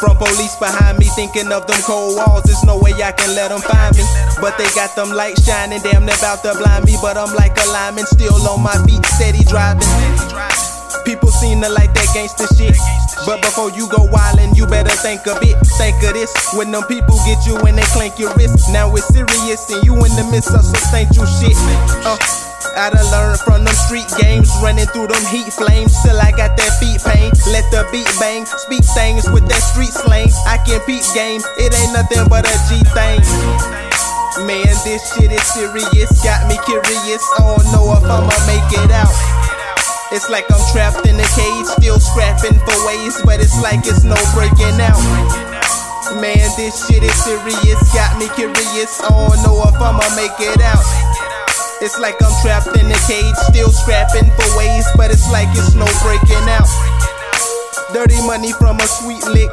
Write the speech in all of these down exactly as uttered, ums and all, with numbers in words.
From police behind me, thinking of them cold walls, there's no way I can let them find me. But they got them lights shining, damn, they're about to blind me. But I'm like a lineman, still on my feet, steady driving. People seem to like that gangster shit, but before you go wildin', you better think a bit. Think of this, when them people get you and they clank your wrist. Now it's serious and you in the midst of some thankful shit. Uh, I done learned from them street games, running through them heat flames till I got that feet pain. Let the beat bang, speak things with that street slang. I can peep game, it ain't nothing but a G thing. Man, this shit is serious, got me curious. I don't know if I'ma make it out. It's like I'm trapped in a cage, still scrapping for ways, but it's like it's no breaking out. Man, this shit is serious, got me curious. I don't know if I'ma make it out. It's like I'm trapped in a cage, still scrapping for ways, but it's like it's no breaking out. Dirty money from a sweet lick,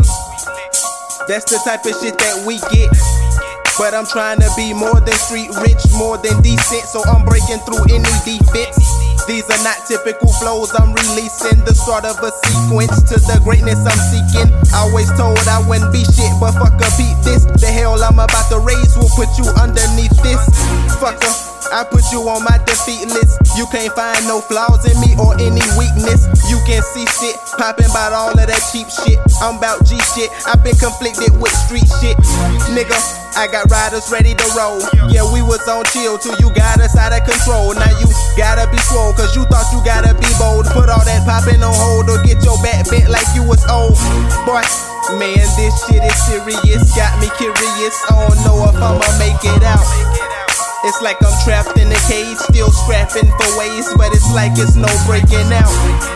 that's the type of shit that we get. But I'm trying to be more than street rich, more than decent, so I'm breaking through any defense. These are not typical flows, I'm releasing the start of a sequence to the greatness I'm seeking. Always told I wouldn't be shit, but fuck a beat this. The hell I'm about to raise will put you underneath this. Fucker, I put you on my defeat list. You can't find no flaws in me or any weakness. You can see shit, popping about all of that cheap shit. I'm about G shit, I've been conflicted with street shit. Nigga, I got riders ready to roll. Yeah, we was on chill till you got us out of control. Now you gotta be swole, cause you thought you gotta be bold. Put all that popping on hold or get your back bent like you was old. Boy, man, this shit is serious, got me curious. I don't know if I'ma make it out. It's like I'm trapped in a cage, still scrapping for ways, but it's like it's no breaking out.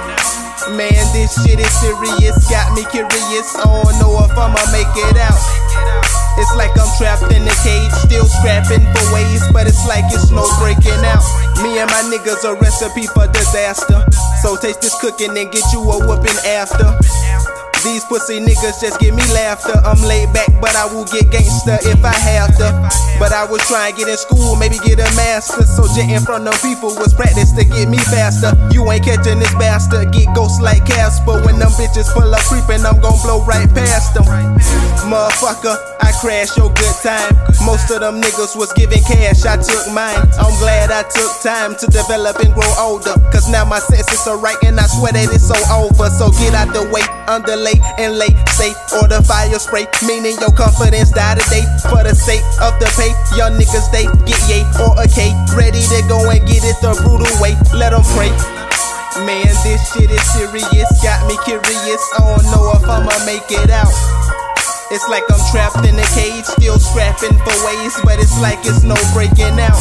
Man, this shit is serious, got me curious. I don't know if I'ma make it out. It's like I'm trapped in a cage, still scrapping for ways, but it's like it's no breaking out. Me and my niggas a recipe for disaster, so taste this cooking and get you a whooping after. These pussy niggas just give me laughter. I'm laid back, but I will get gangster if I have to. But I was trying to get in school, maybe get a master. So jetting from them people was practice to get me faster. You ain't catching this bastard, get ghosts like Casper. When them bitches pull up creeping, I'm gon' blow right past them. Motherfucker, I crashed your good time. Most of them niggas was giving cash, I took mine. I'm glad I took time to develop and grow older, cause now my senses are right and I swear that it's so over. So get out the way, underlay and lay, say, or the fire spray, meaning your confidence die today. For the sake of the pay, young niggas they get yay or a K, ready to go and get it the brutal way, let them pray. Man, this shit is serious, got me curious. I don't know if I'ma make it out. It's like I'm trapped in a cage, still scrapping for ways, but it's like it's no breaking out.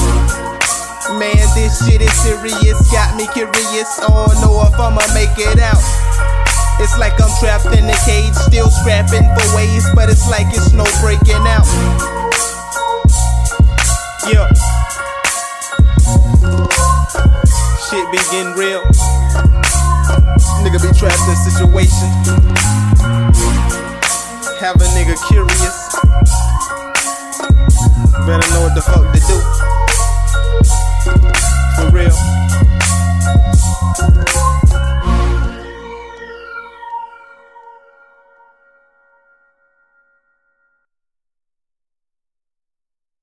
Man, this shit is serious, got me curious. I don't know if I'ma make it out. It's like I'm trapped in a cage, still scrapping for ways, but it's like it's no breaking out. Yeah. Shit be getting real. Nigga be trapped in a situation, have a nigga curious. Better know what the fuck to do. For real.